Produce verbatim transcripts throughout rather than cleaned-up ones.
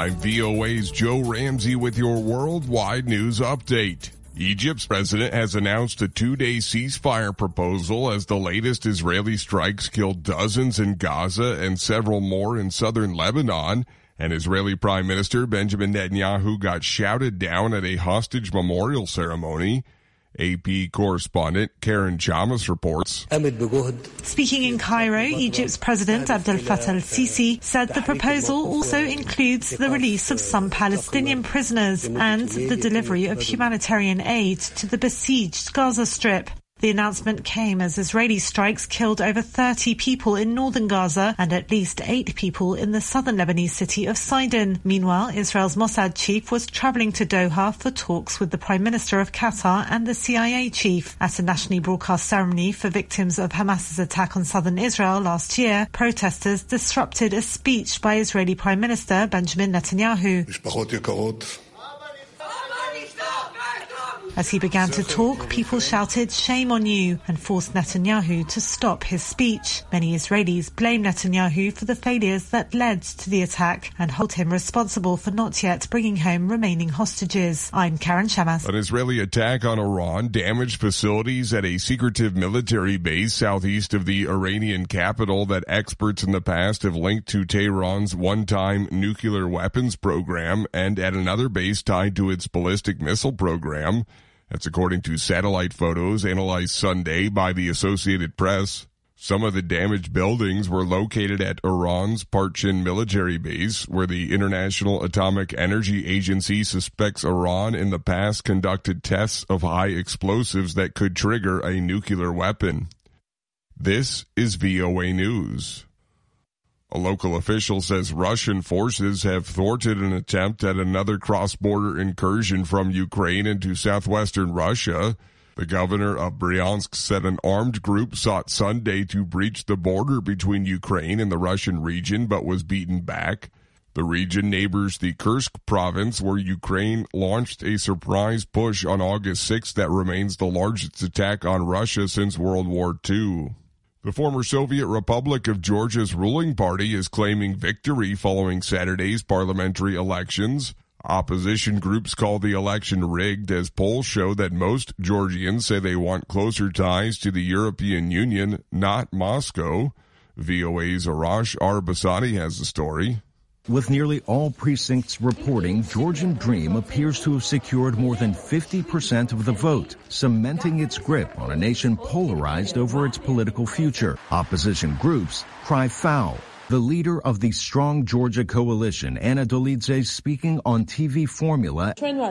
I'm V O A's Joe Ramsey with your worldwide news update. Egypt's president has announced a two-day ceasefire proposal as the latest Israeli strikes killed dozens in Gaza and several more in southern Lebanon. And Israeli Prime Minister Benjamin Netanyahu got shouted down at a hostage memorial ceremony. A P correspondent Karen Chamas reports. Speaking in Cairo, Egypt's President Abdel Fattah al-Sisi said the proposal also includes the release of some Palestinian prisoners and the delivery of humanitarian aid to the besieged Gaza Strip. The announcement came as Israeli strikes killed over thirty people in northern Gaza and at least eight people in the southern Lebanese city of Sidon. Meanwhile, Israel's Mossad chief was travelling to Doha for talks with the Prime Minister of Qatar and the C I A chief. At a nationally broadcast ceremony for victims of Hamas's attack on southern Israel last year, protesters disrupted a speech by Israeli Prime Minister Benjamin Netanyahu. As he began to talk, people shouted, "Shame on you," and forced Netanyahu to stop his speech. Many Israelis blame Netanyahu for the failures that led to the attack and hold him responsible for not yet bringing home remaining hostages. I'm Karen Chamas. An Israeli attack on Iran damaged facilities at a secretive military base southeast of the Iranian capital that experts in the past have linked to Tehran's one-time nuclear weapons program and at another base tied to its ballistic missile program. That's according to satellite photos analyzed Sunday by the Associated Press. Some of the damaged buildings were located at Iran's Parchin military base, where the International Atomic Energy Agency suspects Iran in the past conducted tests of high explosives that could trigger a nuclear weapon. This is V O A News. A local official says Russian forces have thwarted an attempt at another cross-border incursion from Ukraine into southwestern Russia. The governor of Bryansk said an armed group sought Sunday to breach the border between Ukraine and the Russian region, but was beaten back. The region neighbors the Kursk province, where Ukraine launched a surprise push on August sixth that remains the largest attack on Russia since World War Two. The former Soviet Republic of Georgia's ruling party is claiming victory following Saturday's parliamentary elections. Opposition groups call the election rigged, as polls show that most Georgians say they want closer ties to the European Union, not Moscow. V O A's Arash Arabasadi has the story. With nearly all precincts reporting, Georgian Dream appears to have secured more than fifty percent of the vote, cementing its grip on a nation polarized over its political future. Opposition groups cry foul. The leader of the Strong Georgia Coalition, Anna Dolidze, speaking on T V Formula.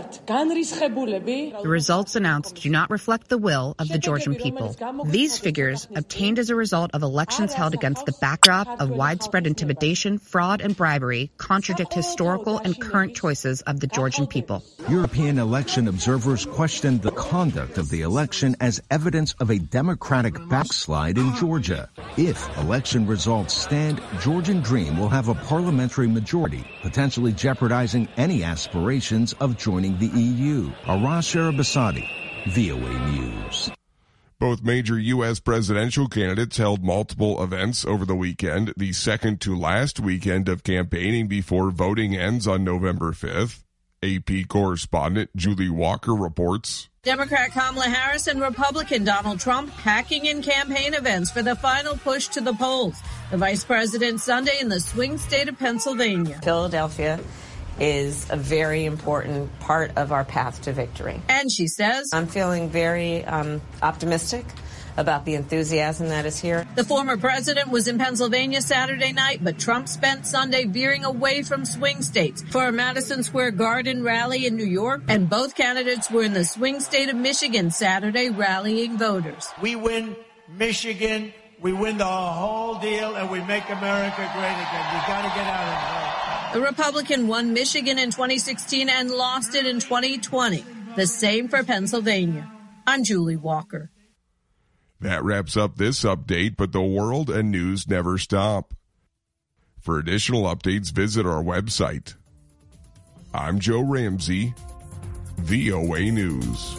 The results announced do not reflect the will of the Georgian people. These figures, obtained as a result of elections held against the backdrop of widespread intimidation, fraud, and bribery, contradict historical and current choices of the Georgian people. European election observers questioned the conduct of the election as evidence of a democratic backslide in Georgia. If election results stand, Georgian Dream will have a parliamentary majority, potentially jeopardizing any aspirations of joining the E U. Arash Arabasadi, V O A News. Both major U S presidential candidates held multiple events over the weekend, the second to last weekend of campaigning before voting ends on November fifth. A P correspondent Julie Walker reports. Democrat Kamala Harris and Republican Donald Trump packing in campaign events for the final push to the polls. The vice president Sunday in the swing state of Pennsylvania. Philadelphia is a very important part of our path to victory. And she says, I'm feeling very um, optimistic about the enthusiasm that is here. The former president was in Pennsylvania Saturday night, but Trump spent Sunday veering away from swing states for a Madison Square Garden rally in New York, and both candidates were in the swing state of Michigan Saturday rallying voters. We win Michigan, we win the whole deal, and we make America great again. We got to get out of here. The Republican won Michigan in twenty sixteen and lost it in twenty twenty. The same for Pennsylvania. I'm Julie Walker. That wraps up this update, but the world and news never stop. For additional updates, visit our website. I'm Joe Ramsey, V O A News.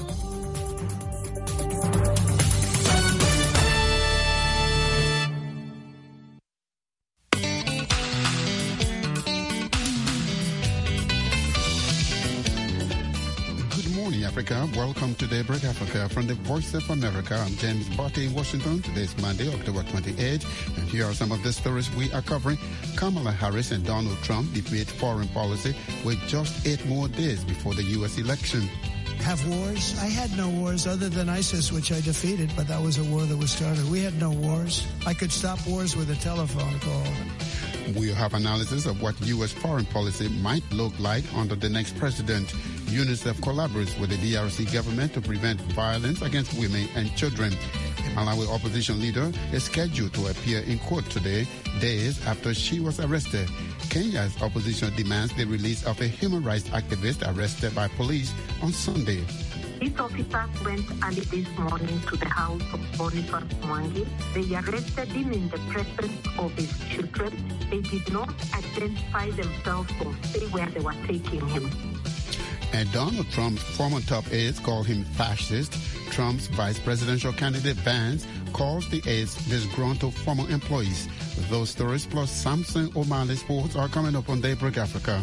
Africa. Welcome to Daybreak Africa from the Voice of America. I'm James Botti in Washington. Today is Monday, October twenty-eighth, and here are some of the stories we are covering. Kamala Harris and Donald Trump debate foreign policy with just eight more days before the U S election. Have wars? I had no wars other than ISIS, which I defeated, but that was a war that was started. We had no wars. I could stop wars with a telephone call. We'll have analysis of what U S foreign policy might look like under the next president. UNICEF collaborates with the D R C government to prevent violence against women and children. A Malawi opposition leader is scheduled to appear in court today, days after she was arrested. Kenya's opposition demands the release of a human rights activist arrested by police on Sunday. These officers went early this morning to the house of Boniface Mwangi. They arrested him in the presence of his children. They did not identify themselves or say where they were taking him. And Donald Trump's former top aides call him fascist. Trump's vice presidential candidate Vance calls the aides disgruntled former employees. Those stories plus Samson O'Malley sports are coming up on Daybreak Africa.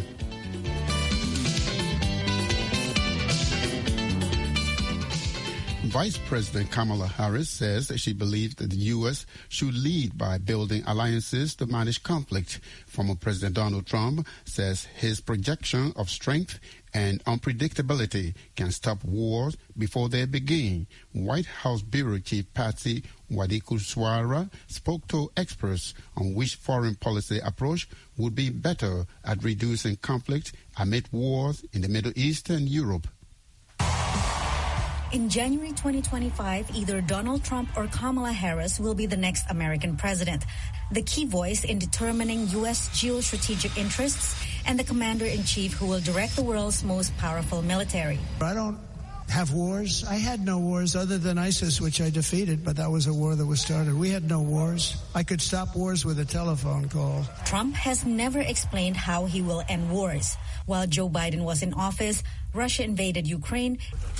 Vice President Kamala Harris says that she believes that the U S should lead by building alliances to manage conflict. Former President Donald Trump says his projection of strength and unpredictability can stop wars before they begin. White House Bureau Chief Patsy Widakuswara spoke to experts on which foreign policy approach would be better at reducing conflict amid wars in the Middle East and Europe. In January twenty twenty-five, either Donald Trump or Kamala Harris will be the next American president, the key voice in determining U S geostrategic interests and the commander-in-chief who will direct the world's most powerful military. I don't have wars. I had no wars other than ISIS, which I defeated, but that was a war that was started. We had no wars. I could stop wars with a telephone call. Trump has never explained how he will end wars. While Joe Biden was in office, Russia invaded Ukraine,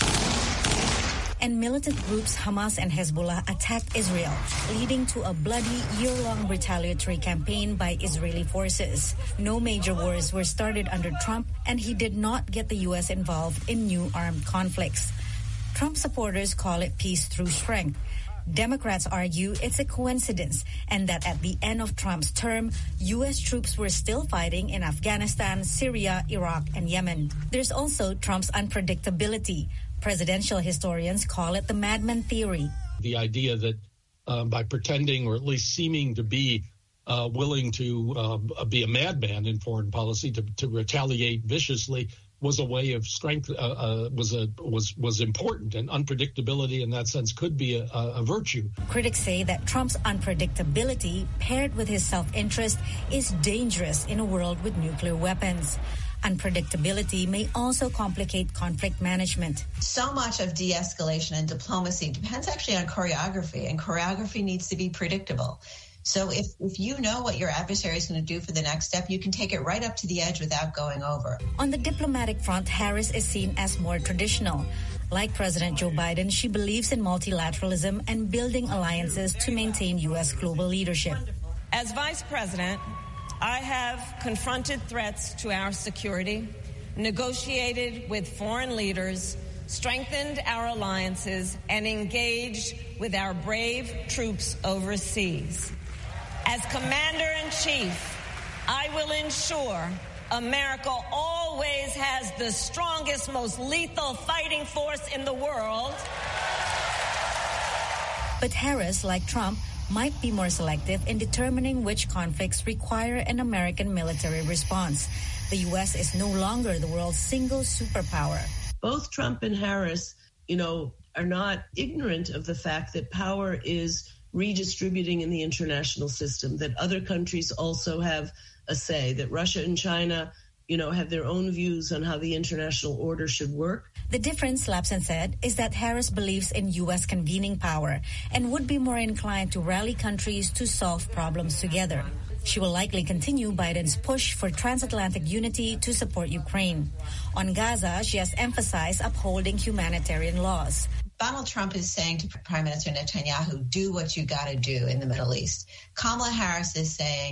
and militant groups Hamas and Hezbollah attacked Israel, leading to a bloody year-long retaliatory campaign by Israeli forces. No major wars were started under Trump, and he did not get the U S involved in new armed conflicts. Trump supporters call it peace through strength. Democrats argue it's a coincidence and that at the end of Trump's term, U S troops were still fighting in Afghanistan, Syria, Iraq, and Yemen. There's also Trump's unpredictability. Presidential historians call it the madman theory. The idea that uh, by pretending or at least seeming to be uh, willing to uh, be a madman in foreign policy, to, to retaliate viciously, was a way of strength, uh, uh, was a was was important, and unpredictability in that sense could be a, a virtue. Critics say that Trump's unpredictability paired with his self-interest is dangerous in a world with nuclear weapons. Unpredictability may also complicate conflict management. So much of de-escalation and diplomacy depends actually on choreography, and choreography needs to be predictable. So if, if you know what your adversary is going to do for the next step, you can take it right up to the edge without going over. On the diplomatic front, Harris is seen as more traditional. Like President Joe Biden, she believes in multilateralism and building alliances to maintain U S global leadership. As Vice President, I have confronted threats to our security, negotiated with foreign leaders, strengthened our alliances, and engaged with our brave troops overseas. As Commander-in-Chief, I will ensure America always has the strongest, most lethal fighting force in the world. But Harris, like Trump, might be more selective in determining which conflicts require an American military response. The U S is no longer the world's single superpower. Both Trump and Harris, you know, are not ignorant of the fact that power is redistributing in the international system, that other countries also have a say, that Russia and China, you know, have their own views on how the international order should work. The difference, Lapson said, is that Harris believes in U S convening power and would be more inclined to rally countries to solve problems together. She will likely continue Biden's push for transatlantic unity to support Ukraine. On Gaza, she has emphasized upholding humanitarian laws. Donald Trump is saying to Prime Minister Netanyahu, do what you got to do in the Middle East. Kamala Harris is saying,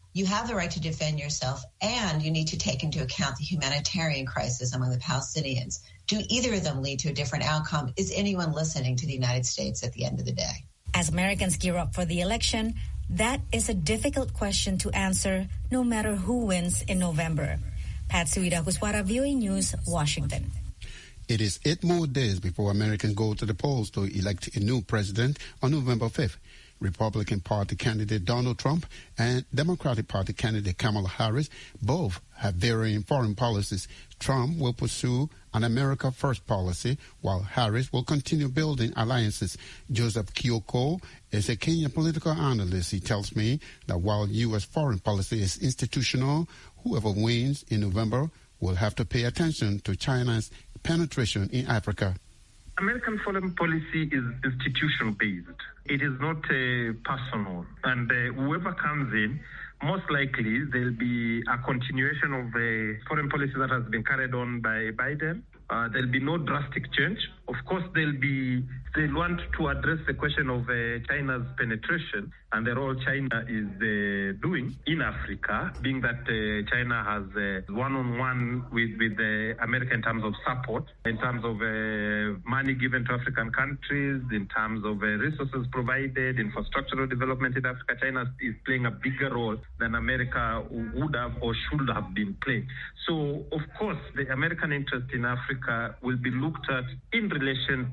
you have the right to defend yourself, and you need to take into account the humanitarian crisis among the Palestinians. Do either of them lead to a different outcome? Is anyone listening to the United States at the end of the day? As Americans gear up for the election, that is a difficult question to answer no matter who wins in November. Patsy Widakuswara, V O A News, Washington. It is eight more days before Americans go to the polls to elect a new president on November fifth. Republican Party candidate Donald Trump and Democratic Party candidate Kamala Harris both have varying foreign policies. Trump will pursue an America First policy, while Harris will continue building alliances. Joseph Kioko is a Kenyan political analyst. He tells me that while U S foreign policy is institutional, whoever wins in November will have to pay attention to China's penetration in Africa. American foreign policy is institutional-based. It is not uh, personal. And uh, whoever comes in, most likely there'll be a continuation of the foreign policy that has been carried on by Biden. Uh, there'll be no drastic change. Of course, there'll be, they'll want to address the question of uh, China's penetration and the role China is uh, doing in Africa, being that uh, China has uh, one-on-one with, with uh, America in terms of support, in terms of uh, money given to African countries, in terms of uh, resources provided, infrastructural development in Africa. China is playing a bigger role than America would have or should have been playing. So, of course, the American interest in Africa will be looked at in relation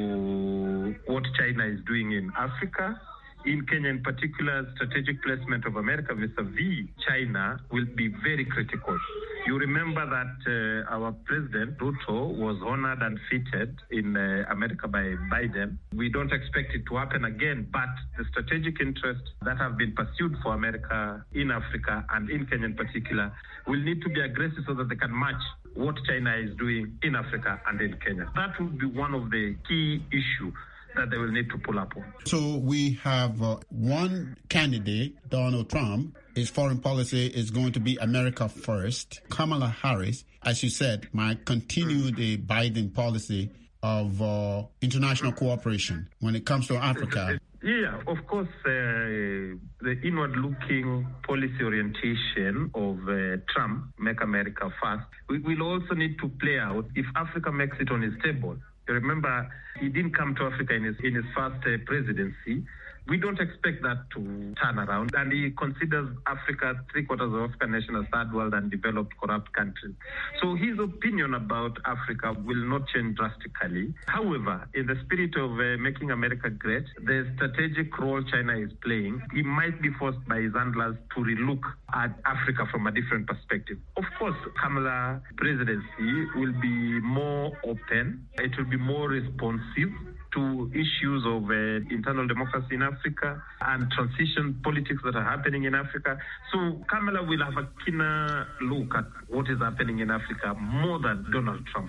to what China is doing in Africa. In Kenya in particular, strategic placement of America vis-a-vis China will be very critical. You remember that uh, our President Ruto was honored and feted in uh, America by Biden. We don't expect it to happen again, but the strategic interests that have been pursued for America in Africa and in Kenya in particular will need to be aggressive so that they can match what China is doing in Africa and in Kenya. That would be one of the key issues that they will need to pull up on. So we have uh, one candidate, Donald Trump. His foreign policy is going to be America first. Kamala Harris, as you said, might continue the Biden policy of uh, international cooperation when it comes to Africa. Yeah, of course, uh, the inward-looking policy orientation of uh, Trump, Make America First, we will also need to play out if Africa makes it on his table. You remember, he didn't come to Africa in his, in his first uh, presidency. We don't expect that to turn around. And he considers Africa, three quarters of African nation as third world and developed corrupt countries. So his opinion about Africa will not change drastically. However, in the spirit of uh, making America great, the strategic role China is playing, he might be forced by his handlers to relook at Africa from a different perspective. Of course, Kamala presidency will be more open. It will be more responsive to issues of uh, internal democracy in Africa and transition politics that are happening in Africa. So Kamala will have a keener look at what is happening in Africa more than Donald Trump.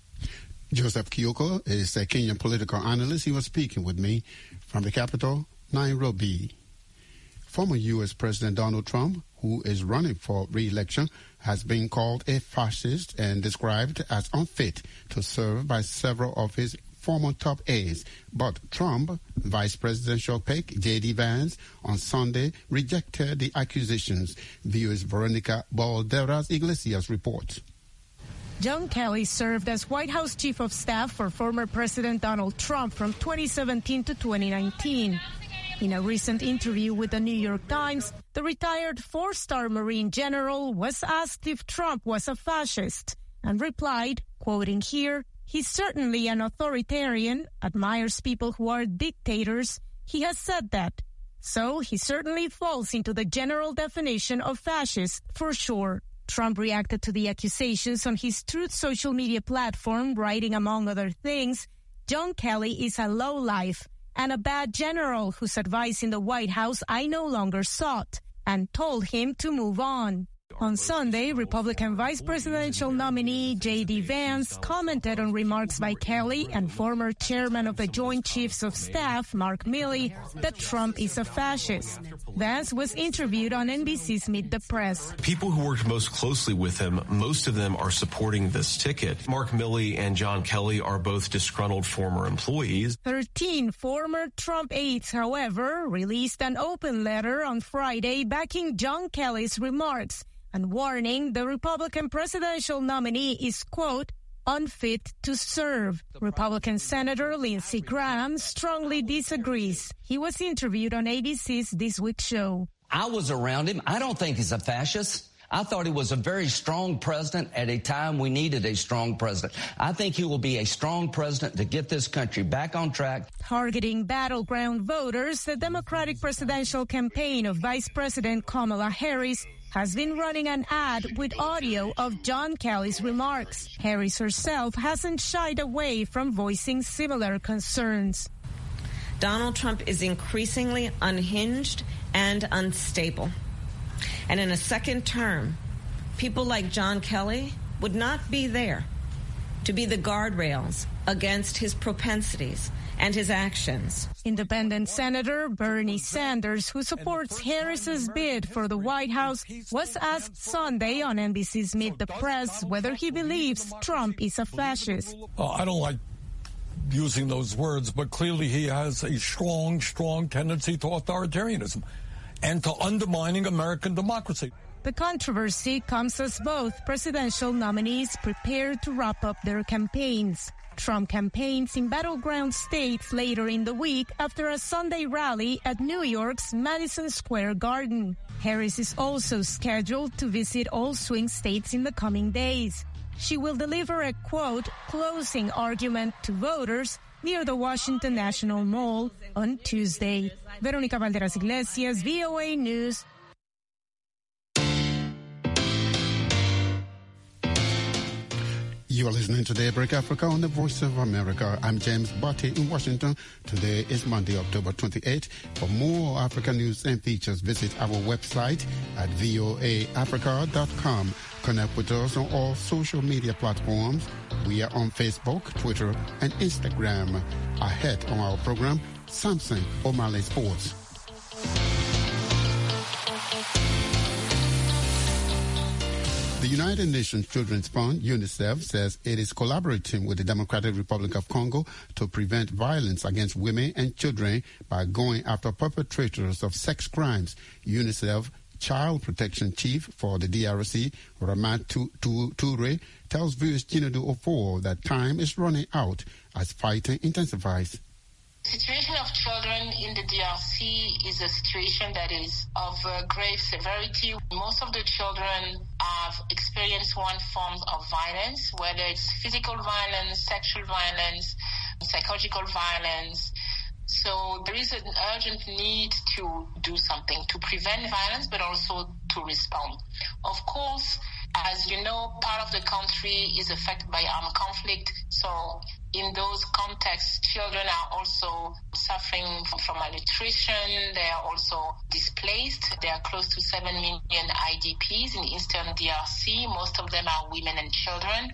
Joseph Kioko is a Kenyan political analyst. He was speaking with me from the capital, Nairobi. Former U S President Donald Trump, who is running for re-election, has been called a fascist and described as unfit to serve by several of his former top aides. But Trump, Vice Presidential pick J D Vance, on Sunday rejected the accusations. V O A's Veronica Balderas Iglesias reports. John Kelly served as White House Chief of Staff for former President Donald Trump from twenty seventeen to twenty nineteen. In a recent interview with the New York Times, the retired four-star Marine general was asked if Trump was a fascist and replied, quoting here, "He's certainly an authoritarian, admires people who are dictators. He has said that. So he certainly falls into the general definition of fascist, for sure." Trump reacted to the accusations on his Truth social media platform, writing, among other things, "John Kelly is a lowlife and a bad general whose advice in the White House I no longer sought," and told him to move on. On Sunday, Republican Vice Presidential nominee J D Vance commented on remarks by Kelly and former chairman of the Joint Chiefs of Staff, Mark Milley, that Trump is a fascist. Vance was interviewed on N B C's Meet the Press. People who worked most closely with him, most of them are supporting this ticket. Mark Milley and John Kelly are both disgruntled former employees. Thirteen former Trump aides, however, released an open letter on Friday backing John Kelly's remarks and warning the Republican presidential nominee is, quote, unfit to serve. Republican Senator Lindsey Graham strongly disagrees. He was interviewed on A B C's This Week show. I was around him. I don't think he's a fascist. I thought he was a very strong president at a time we needed a strong president. I think he will be a strong president to get this country back on track. Targeting battleground voters, the Democratic presidential campaign of Vice President Kamala Harris has been running an ad with audio of John Kelly's remarks. Harris herself hasn't shied away from voicing similar concerns. Donald Trump is increasingly unhinged and unstable. And in a second term, people like John Kelly would not be there to be the guardrails against his propensities and his actions. Independent Senator Bernie Sanders, who supports Harris's bid for the White House, was asked Sunday on N B C's Meet the Press whether he believes Trump is a fascist. Uh, I don't like using those words, but clearly he has a strong, strong tendency to authoritarianism and to undermining American democracy. The controversy comes as both presidential nominees prepare to wrap up their campaigns. Trump campaigns in battleground states later in the week after a Sunday rally at New York's Madison Square Garden. Harris is also scheduled to visit all swing states in the coming days. She will deliver a, quote, closing argument to voters near the Washington National Mall on Tuesday. Veronica Valderas Iglesias, V O A News. You are listening to Daybreak Africa on the Voice of America. I'm James Barty in Washington. Today is Monday, October twenty-eighth. For more African news and features, visit our website at voa africa dot com. Connect with us on all social media platforms. We are on Facebook, Twitter, and Instagram. Ahead on our program, Samson O'Malley Sports. The United Nations Children's Fund, UNICEF, says it is collaborating with the Democratic Republic of Congo to prevent violence against women and children by going after perpetrators of sex crimes. UNICEF Child Protection Chief for the D R C, Ramat Toure, tells viewers Chinedu Ofor that time is running out as fighting intensifies. The situation of children in the D R C is a situation that is of uh, grave severity. Most of the children have experienced one form of violence, whether it's physical violence, sexual violence, psychological violence. So there is an urgent need to do something to prevent violence, but also to respond. Of course, as you know, part of the country is affected by armed conflict. So in those contexts, children are also suffering from, from malnutrition. They are also displaced. There are close to seven million I D Ps in eastern D R C. Most of them are women and children.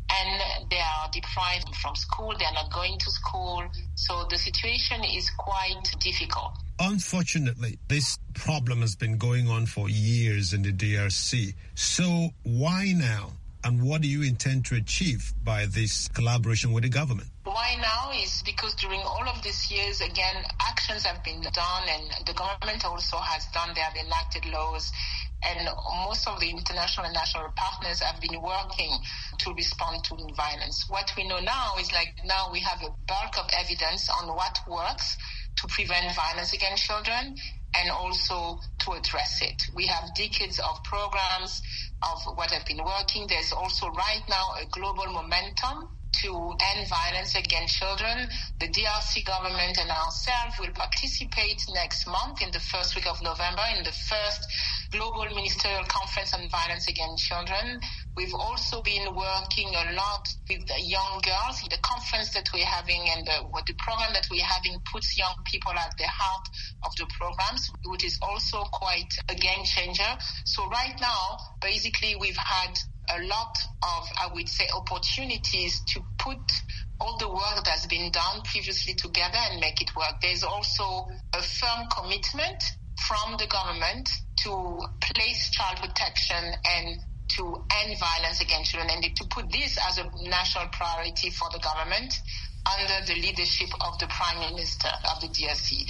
And they are deprived from school. They are not going to school. So the situation is quite difficult. Unfortunately, this problem has been going on for years in the D R C. So why now? And what do you intend to achieve by this collaboration with the government? Why now is because during all of these years, again, actions have been done and the government also has done. They have enacted laws. And most of the international and national partners have been working to respond to violence. What we know now is like now we have a bulk of evidence on what works to prevent violence against children and also to address it. We have decades of programs of what have been working. There's also right now a global momentum to end violence against children. The D R C government and ourselves will participate next month in the first week of November in the first Global Ministerial Conference on Violence Against Children. We've also been working a lot with the young girls. The conference that we're having and the, what the program that we're having puts young people at the heart of the programs, which is also quite a game changer. So right now, basically, we've had a lot of, I would say, opportunities to put all the work that's been done previously together and make it work. There's also a firm commitment from the government to place child protection and to end violence against children, and to put this as a national priority for the government under the leadership of the Prime Minister of the D R C.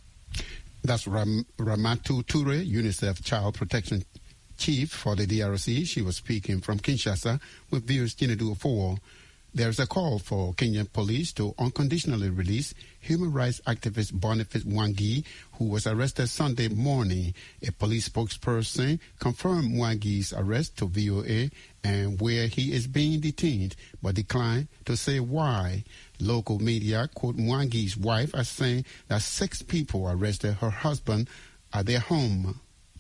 That's Ram- Ramatu Ture, UNICEF Child Protection Chief for the D R C. She was speaking from Kinshasa with viewers Chinedu Ofowo. There's a call for Kenyan police to unconditionally release human rights activist Boniface Mwangi, who was arrested Sunday morning. A police spokesperson confirmed Mwangi's arrest to V O A and where he is being detained, but declined to say why. Local media quote Mwangi's wife as saying that six people arrested her husband at their home.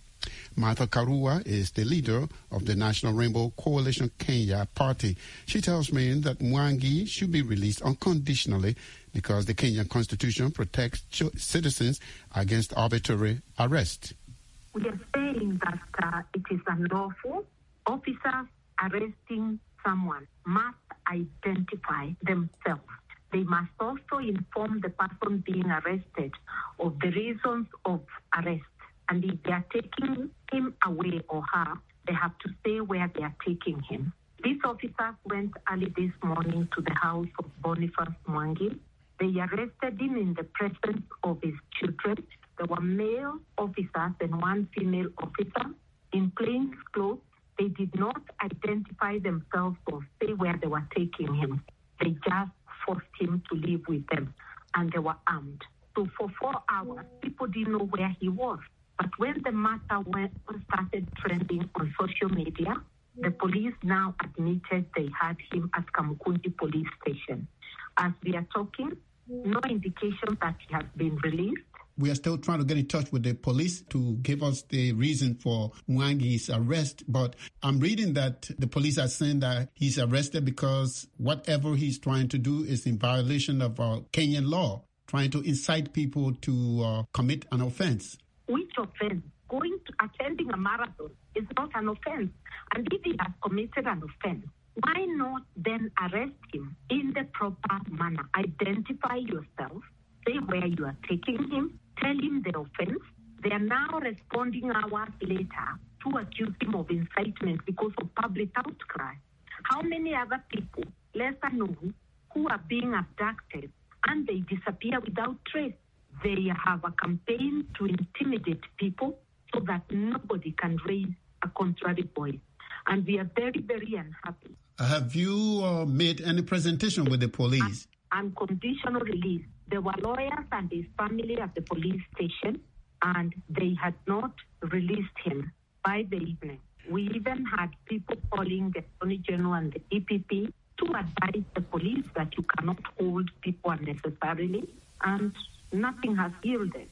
Martha Karua is the leader of the National Rainbow Coalition Kenya party. She tells me that Mwangi should be released unconditionally because the Kenyan constitution protects citizens against arbitrary arrest. We are saying that uh, it is unlawful. Officers arresting someone must identify themselves. They must also inform the person being arrested of the reasons of arrest. And if they are taking him away or her, they have to say where they are taking him. These officers went early this morning to the house of Boniface Mwangi. They arrested him in the presence of his children. There were male officers and one female officer in plain clothes. They did not identify themselves or say where they were taking him. They just forced him to live with them, and they were armed. So for four hours, people didn't know where he was. But when the matter went, started trending on social media, the police now admitted they had him at Kamukunji police station. As we are talking, no indication that he has been released. We are still trying to get in touch with the police to give us the reason for Mwangi's arrest. But I'm reading that the police are saying that he's arrested because whatever he's trying to do is in violation of uh, Kenyan law, trying to incite people to uh, commit an offense. Which offense? Going to attending a marathon is not an offense. And if he has committed an offense, why not then arrest him in the proper manner? Identify yourself, say where you are taking him, tell him the offense. They are now responding hours later to accuse him of incitement because of public outcry. How many other people, lesser known, who are being abducted and they disappear without trace? They have a campaign to intimidate people so that nobody can raise a contrary voice. And we are very, very unhappy. Have you uh, made any presentation with the police? Unconditional release. There were lawyers and his family at the police station, and they had not released him by the evening. We even had people calling the Attorney General and the E P P to advise the police that you cannot hold people unnecessarily, and nothing has yielded.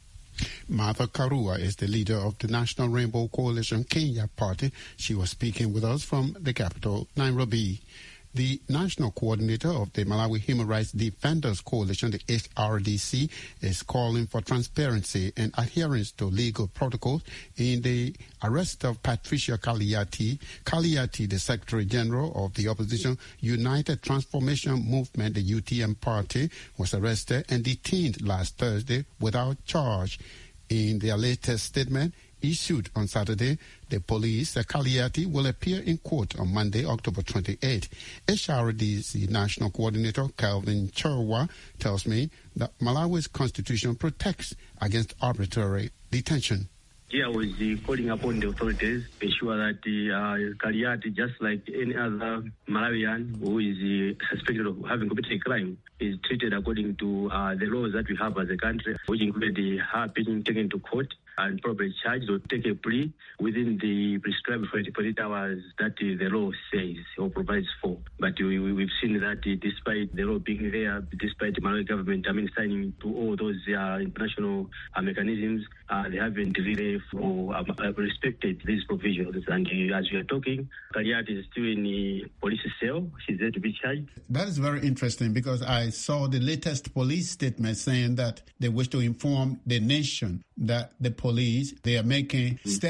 Martha Karua is the leader of the National Rainbow Coalition Kenya party. She was speaking with us from the capital, Nairobi. The national coordinator of the Malawi Human Rights Defenders Coalition, the H R D C, is calling for transparency and adherence to legal protocols in the arrest of Patricia Kaliati. Kaliati, the Secretary General of the opposition United Transformation Movement, the U T M party, was arrested and detained last Thursday without charge. In their latest statement, issued on Saturday, the police, the Kaliati, will appear in court on Monday, October twenty-eighth. H R D C National Coordinator Calvin Cherwa tells me that Malawi's constitution protects against arbitrary detention. Here was uh, calling upon the authorities to ensure that uh, Kaliati, just like any other Malawian who is uh, suspected of having committed a crime, is treated according to uh, the laws that we have as a country, which include the her being taken to court and probably charged or take a plea within the prescribed forty-eight hours that uh, the law says or provides for. But we, we, we've seen that uh, despite the law being there, despite the Malawi government, I mean, signing to all those uh, international uh, mechanisms, uh, they haven't really or, uh, respected these provisions. And uh, as we are talking, Kaliati is still in the police cell. She's there to be charged. That is very interesting because I saw the latest police statement saying that they wish to inform the nation that the police, they are making steady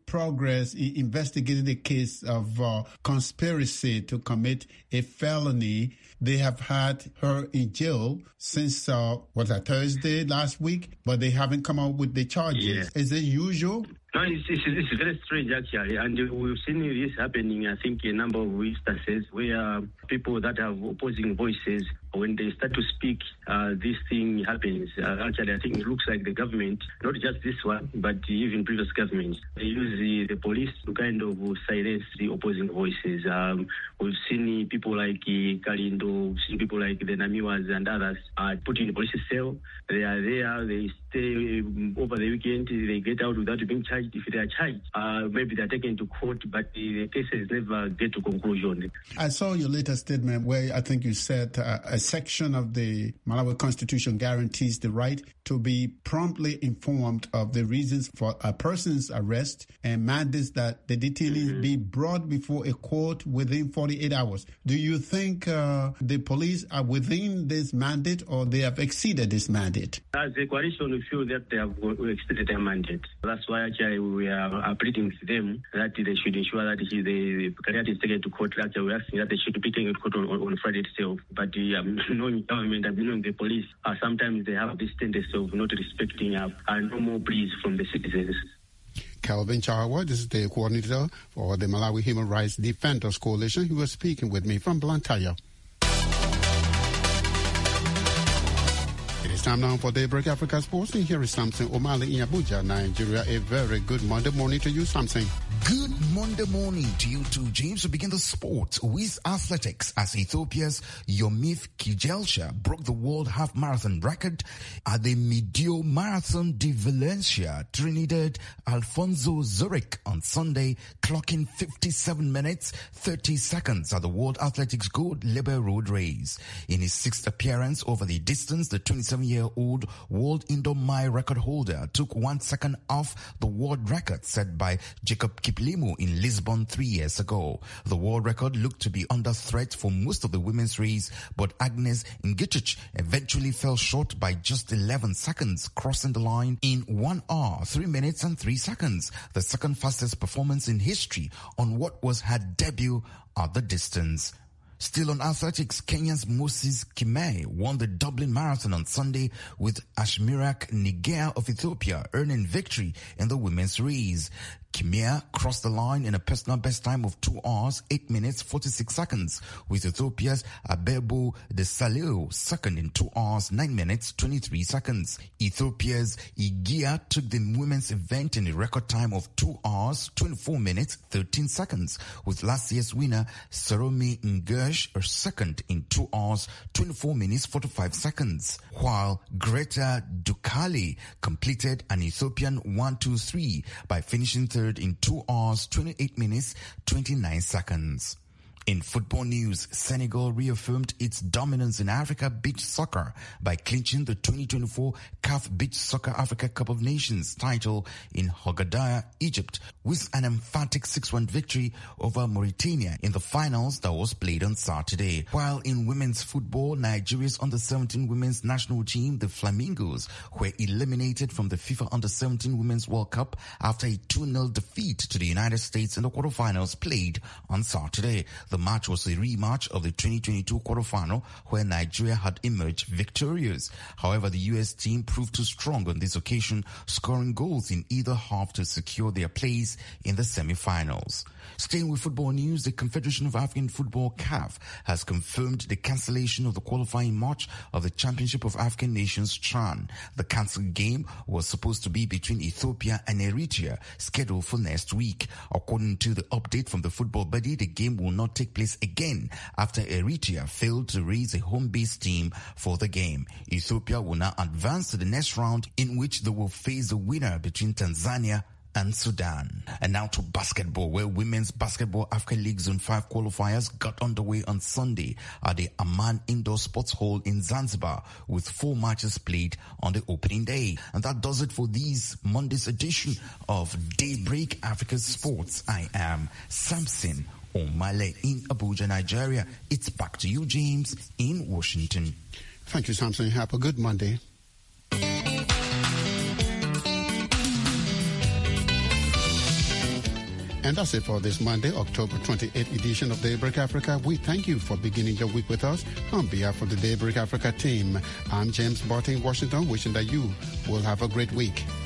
progress in investigating the case of uh, conspiracy to commit a felony. They have had her in jail since, uh, what, that Thursday last week, but they haven't come out with the charges. Yeah. Is it usual? No, it's, it's, it's very strange, actually. And we've seen this happening, I think, a number of instances where people that have opposing voices, when they start to speak, uh, this thing happens. Uh, actually, I think it looks like the government, not just this one, but even previous governments, they use the, the police to kind of silence the opposing voices. Um, we've seen people like uh, Kalindo, we've seen people like the Namiwas and others are put in the police cell. They are there, they stay over the weekend, they get out without being charged. If they are charged, uh, maybe they are taken to court, but the cases never get to conclusion. I saw your latest statement where I think you said uh, a section of the Malawi Constitution guarantees the right to be promptly informed of the reasons for a person's arrest and mandates that the detainees mm-hmm. be brought before a court within forty-eight hours. Do you think uh, the police are within this mandate or they have exceeded this mandate? As a coalition, we feel that they have exceeded their mandate. That's why actually we are pleading with them that they should ensure that the, the candidate is taken to court. Actually, we're asking that they should be taken to court on, on Friday itself. But the um, knowing government and knowing the police, uh, sometimes they have this tendency of not respecting uh, uh, normal pleas from the citizens. Calvin Chawa, this is the coordinator for the Malawi Human Rights Defenders Coalition. He was speaking with me from Blantyre. It is time now for Daybreak Africa Sports, and here is Samson Omale in Abuja, Nigeria. A very good Monday morning to you, Samson. Good Monday morning to you too, James. We begin the sport with athletics as Ethiopia's Yomif Kijelsha broke the world half marathon record at the Medio Marathon de Valencia. Trinidad Alfonso Zurich on Sunday, clocking fifty-seven minutes, thirty seconds at the World Athletics Gold Labor Road Race. In his sixth appearance over the distance, the twenty-seven-year-old world indoor mile record holder took one second off the world record set by Jacob Kiplimo in Lisbon three years ago. The world record looked to be under threat for most of the women's race, but Agnes Ngichich eventually fell short by just eleven seconds, crossing the line in one hour, three minutes and three seconds, the second fastest performance in history on what was her debut at the distance. Still on athletics, Kenya's Moses Kimei won the Dublin Marathon on Sunday with Ashmirak Nigea of Ethiopia earning victory in the women's race. Kimia crossed the line in a personal best time of two hours, eight minutes, forty-six seconds, with Ethiopia's Abebo Desaleo second in two hours, nine minutes, twenty-three seconds. Ethiopia's Igia took the women's event in a record time of two hours, twenty-four minutes, thirteen seconds, with last year's winner, Saromi Ngersh, her second in two hours, twenty-four minutes, forty-five seconds, while Greta Dukali completed an Ethiopian one two three by finishing third in two hours, twenty-eight minutes, twenty-nine seconds. In football news, Senegal reaffirmed its dominance in Africa beach soccer by clinching the twenty twenty-four C A F Beach Soccer Africa Cup of Nations title in Hurghada, Egypt, with an emphatic six one victory over Mauritania in the finals that was played on Saturday. While in women's football, Nigeria's under seventeen women's national team, the Flamingos, were eliminated from the FIFA under seventeen Women's World Cup after a two nil defeat to the United States in the quarterfinals played on Saturday. The match was a rematch of the twenty twenty-two quarterfinal where Nigeria had emerged victorious. However, the U S team proved too strong on this occasion, scoring goals in either half to secure their place in the semi-finals. Staying with football news, the Confederation of African Football C A F has confirmed the cancellation of the qualifying match of the Championship of African Nations CHAN. The cancelled game was supposed to be between Ethiopia and Eritrea, scheduled for next week. According to the update from the football body, the game will not take place again after Eritrea failed to raise a home-based team for the game. Ethiopia will now advance to the next round, in which they will face the winner between Tanzania and Sudan. And now to basketball, where Women's Basketball Africa League Zone five qualifiers got underway on Sunday at the Aman Indoor Sports Hall in Zanzibar, with four matches played on the opening day. And that does it for this Monday's edition of Daybreak Africa Sports. I am Samson Omale in Abuja, Nigeria. It's back to you, James, in Washington. Thank you, Samson. Have a good Monday. And that's it for this Monday, October twenty-eighth edition of Daybreak Africa. We thank you for beginning your week with us. On behalf of the Daybreak Africa team, I'm James Barton in Washington, wishing that you will have a great week.